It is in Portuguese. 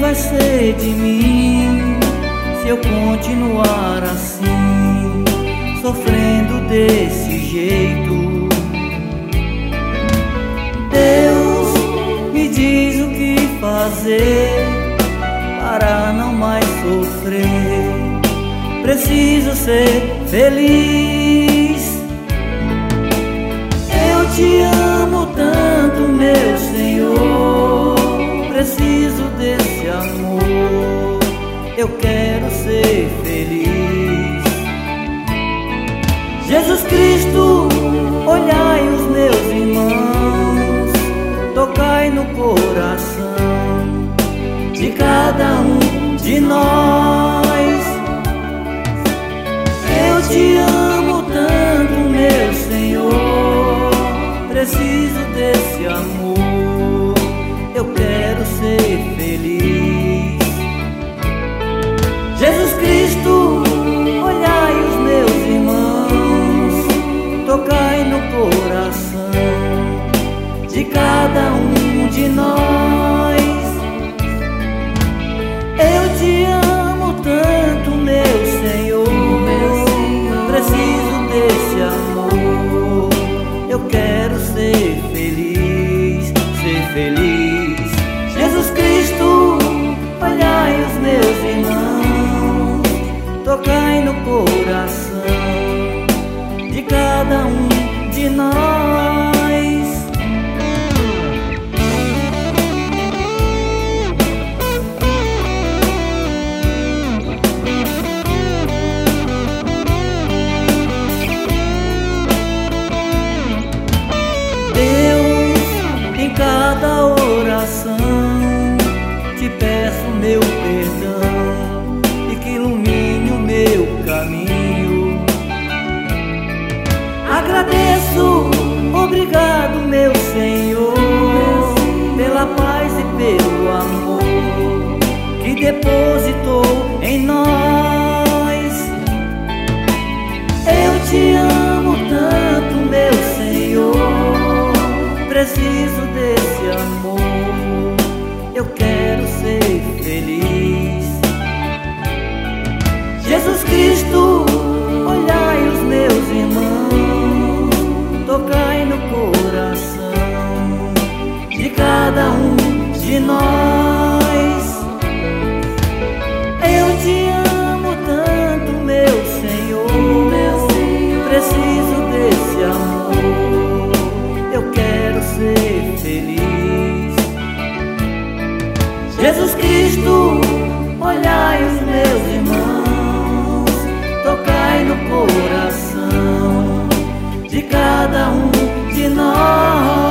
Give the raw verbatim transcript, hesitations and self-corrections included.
vai ser de mim se eu continuar assim, sofrendo desse jeito? Deus me diz o que fazer para não mais sofrer. Preciso ser feliz. Eu te amo tanto, meu Senhor, preciso desse amor. Eu quero ser feliz. Jesus Cristo, olhai os meus irmãos, tocai no coração de cada um de nós. Eu te amo tanto, meu Senhor, preciso desse amor. Eu quero ser feliz. Jesus Cristo, olhai os meus irmãos, tocai no coração de cada um de nós. Eu te amo tanto, meu Senhor, preciso desse amor. Eu quero ser feliz, ser feliz. Jesus Cristo, olhai os meus irmãos, tocai no coração de cada um de nós. Cada oração te peço meu perdão e que ilumine o meu caminho. Agradeço, obrigado, meu Senhor, pela paz e pelo amor que depositou em nós. Eu te amo tanto, meu Senhor, preciso desse amor. Eu quero ser feliz. Jesus Cristo, olhai os meus irmãos, tocai no coração de cada um de nós. Eu te amo tanto, meu Senhor, preciso desse amor. Eu quero ser feliz. Jesus Cristo, olhai os meus irmãos, tocai no coração de cada um de nós.